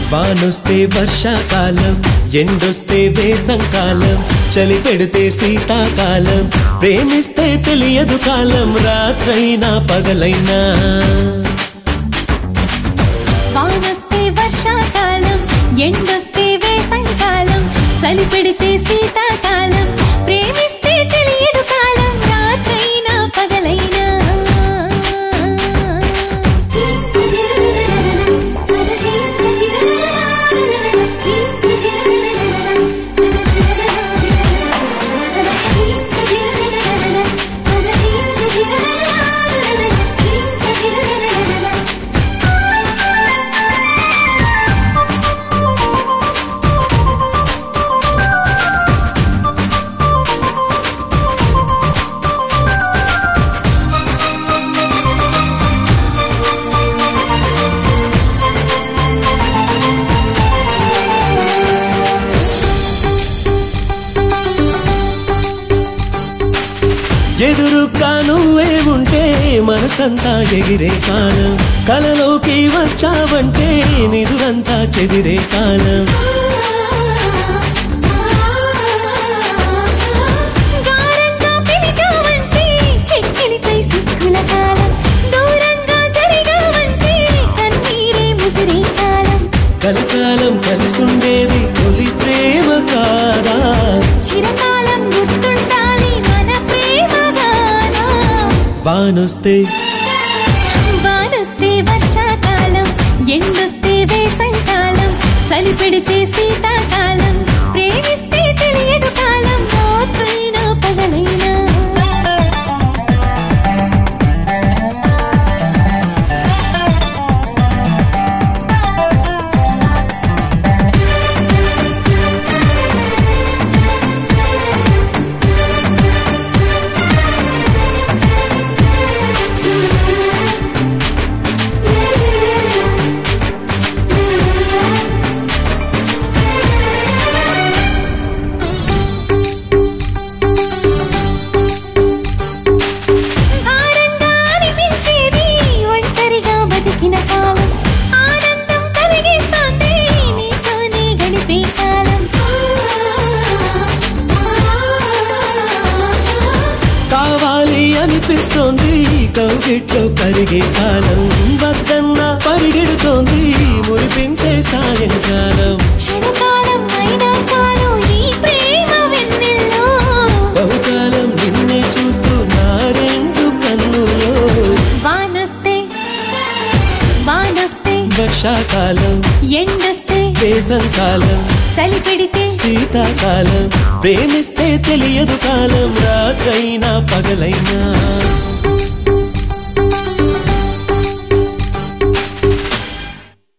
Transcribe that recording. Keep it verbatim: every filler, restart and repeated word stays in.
వానొస్తే వర్షాకాలం, ఎండొస్తే వేసంకాలం, చలి పెడితే శీతాకాలం, ప్రేమిస్తే తెలియదు కాలం, రాత్రైనా పగలైనా. వానొస్తే వర్షాకాలం, ఎండొస్తే వేసంకాలం, చలి పెడితే శీతాకాలం, ప్రేమిస్తే తెలియదు కాలం, రాత్రైనా పగలైనా. ఎదురుగా నువ్వే ఉంటే మనసంతా ఎగిరే కాలం, కలలోకి వచ్చావంటే నిదురంతా చెదిరే కాలం. గారంగా పిలిచావంటే చెక్కిలిపై సిక్కుల కాలం, దూరంగా జరిగావంటే కన్నీరే ముసిరే కాలం. కలకాలం కలిసుండేది తొలి ప్రేమ కాదా, చిరకాలం గుర్తుండాలి మన ప్రేమ గానా. వానొస్తే వానొస్తే వర్షాకాలం, ఎండొస్తే వేసంకాలం, చలి పెడితే శీతాకాలం, ప్రేమిస్తే తెలియదు కాలం, రాత్రైనా పగలైనా. భారంగా అనిపించేది ఒంటరిగా బతికిన కాలం, ఆనందం కలిగిస్తుంది నీతోనే గడిపే కాలం. కావాలి అనిపిస్తోంది కౌగిట్లో కరిగే కాలం, వద్దన్న పరిగెడుతోంది మురిపించే సాయంకాలం. క్షణకాలం అయినా చాలు ఈ ప్రేమ వెన్నెల్లో, బహుకాలం నిన్నే చూస్తూ నా రెండు కన్నులో. వానొస్తే వానొస్తే వర్షాకాలం, ఎండొస్తే వేసంకాలం, చలి పెడితే శీతాకాలం, ప్రేమిస్తే తెలియదు కాలం, రాత్రైనా పగలైనా.